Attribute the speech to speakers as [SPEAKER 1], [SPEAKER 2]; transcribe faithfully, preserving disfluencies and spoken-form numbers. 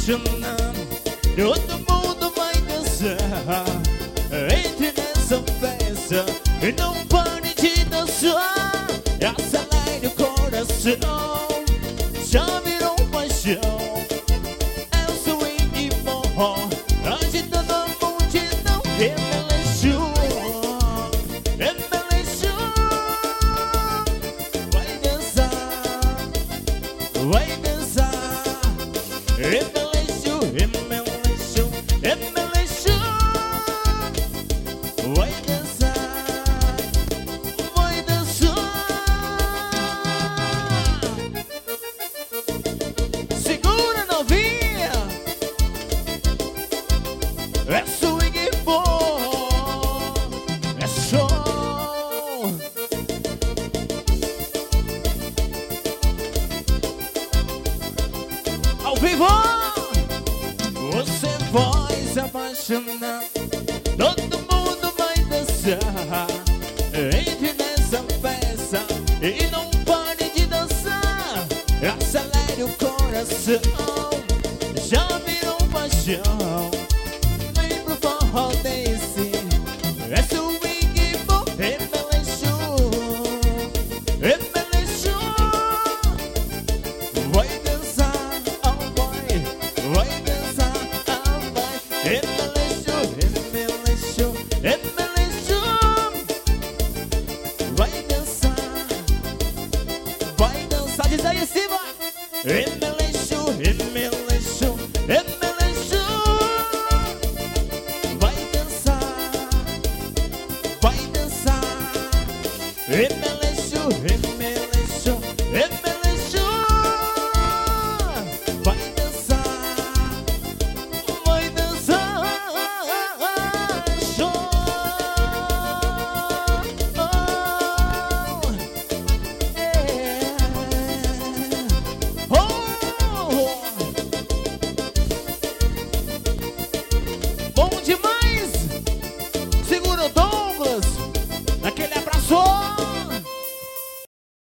[SPEAKER 1] apaixonar. Todo mundo vai dançar. Entre nessa festa e não pare de dançar. Acelere o coração, já virou paixão. É o swing forró, agitando a multidão. Remeleixo, remeleixo. Vai dançar, vai dançar. Remeleixo, remeleixo, remeleixo. Vai dançar, vai dançar. Segura, novinha. É swing forró, é show. Ao vivo, você vai se apaixonar. Todo mundo vai dançar. Entre nessa festa e não pare de dançar. Acelere o coração, já virou paixão. Vem pro forró desse, é swing forró. Remeleixo, remeleixo. Vai dançar, oh vai, vai dançar, oh vai. Remeleixo, remeleixo, remeleixo. Vai dançar, vai dançar, diz aí em cima. Remeleixo, remeleixo, remeleixo. Vai dançar, vai dançar. Remeleixo, remeleixo, remeleixo. Vai